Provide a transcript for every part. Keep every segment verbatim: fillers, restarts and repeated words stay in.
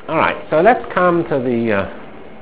All right, so let's come to the uh,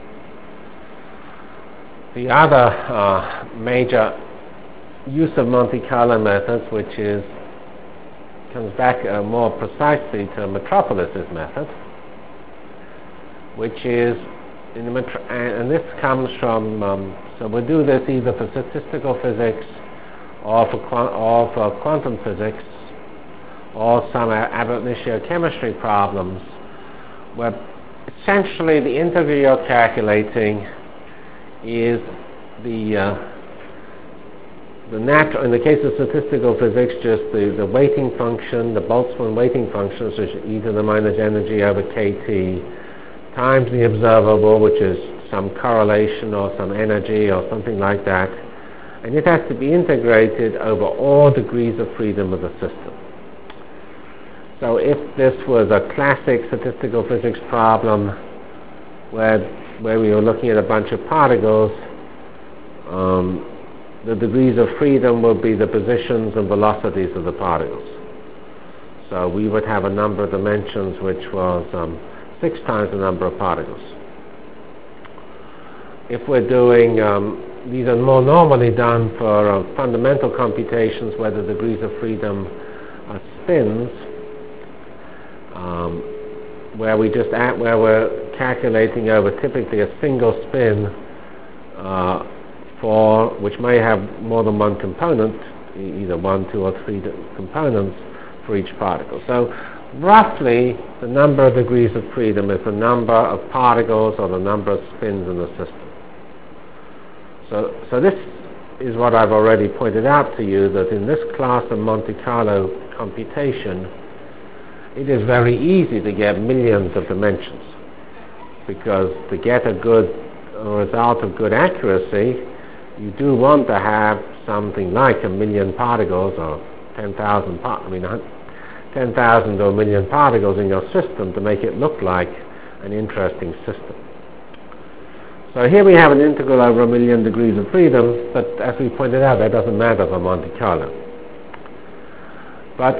the other uh, major use of Monte Carlo methods, which is comes back uh, more precisely to Metropolis's method, which is in the metro- and this comes from um, so we'll do this either for statistical physics or for qua- or for quantum physics or some ab initio chemistry problems, where essentially the integral you're calculating is the uh, the natural, in the case of statistical physics, just the, the weighting function, the Boltzmann weighting function, so e to the minus energy over kT, times the observable, which is some correlation or some energy or something like that, and it has to be integrated over all degrees of freedom of the system. So if this was a classic statistical physics problem where, where we were looking at a bunch of particles, um, the degrees of freedom would be the positions and velocities of the particles. So we would have a number of dimensions which was um, six times the number of particles. If we're doing, um, these are more normally done for uh, fundamental computations where the degrees of freedom are spins, um, where we just add, where we're calculating over typically a single spin uh, for which may have more than one component, e either one, two, or three components for each particle. So roughly, the number of degrees of freedom is the number of particles or the number of spins in the system. So, so this is what I've already pointed out to you, that in this class of Monte Carlo computation, it is very easy to get millions of dimensions, because to get a good a result of good accuracy, you do want to have something like a million particles or ten thousand, I mean, ten thousand or a million particles in your system to make it look like an interesting system. So here we have an integral over a million degrees of freedom, but as we pointed out, that doesn't matter for Monte Carlo. But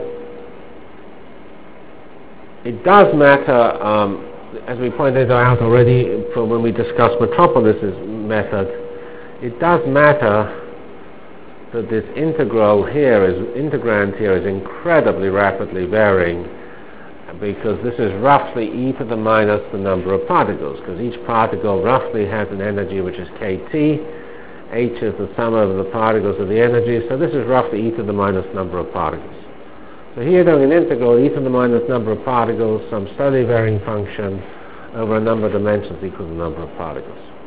it does matter, um, as we pointed out already from when we discussed Metropolis's method, it does matter that this integral here is, integrand here is incredibly rapidly varying, because this is roughly e to the minus the number of particles, because each particle roughly has an energy which is kT, h is the sum of the particles of the energy, so this is roughly e to the minus number of particles. So here doing an integral e to the minus number of particles, some slowly varying function over a number of dimensions equal to the number of particles.